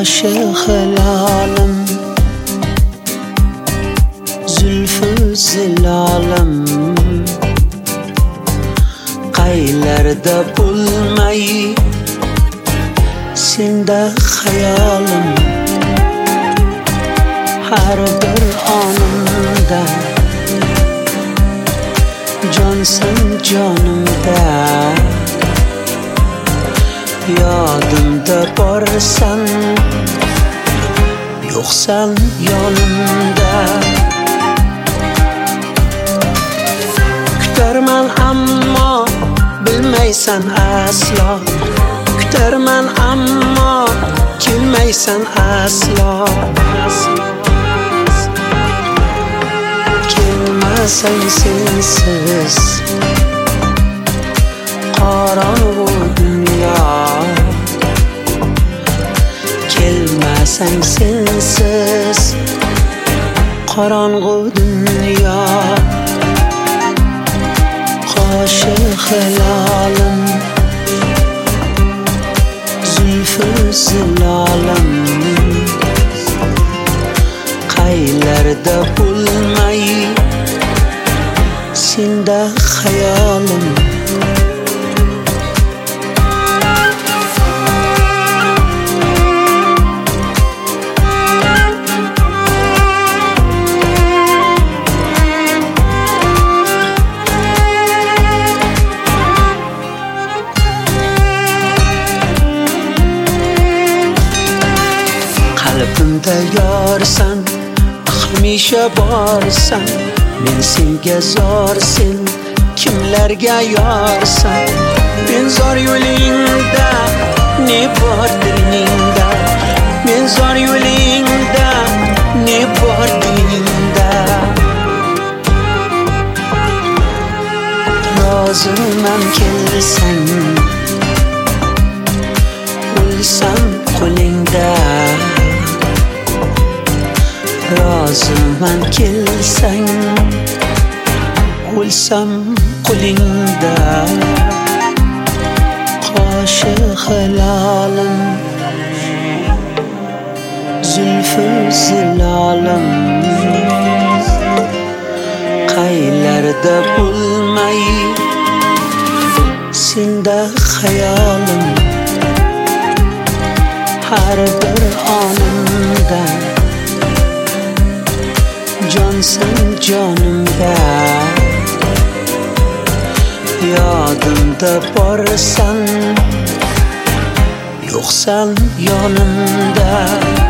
Qoshi hilolim, zulfi zilolim, qaylarda bo'lmay senda xayolim. Har bir onimda jonsan jonimda, yodimda borsan, yo'qsan yonimda. Kutarman ammo bilmaysan aslo, kutarman ammo kelmaysan aslo. Kelmasang sensiz qorong'u dunyo, kelmasang sensiz qorong'u dunyo. Qoshi hilolim, zulfi zilolim, qaylarda bo'lmay senda xayolim. Qalbimda yorsan, hamisha borsan, men senga zor, sen kimlarga yorsan. Men zor yo'lingda, ne bor dilingda, men zor yo'lingda, ne bor dilingda. Roziman kelsang, o'lsam qo'lingda. Roziman kelsang, o'lsam qo'lingda. Qoshi hilolim, zulfi zilolim, qaylarda bo'lmay senda xayolim. Har bir onimda jonsan jonimda, yodimda borsan, yo'qsan yonimda.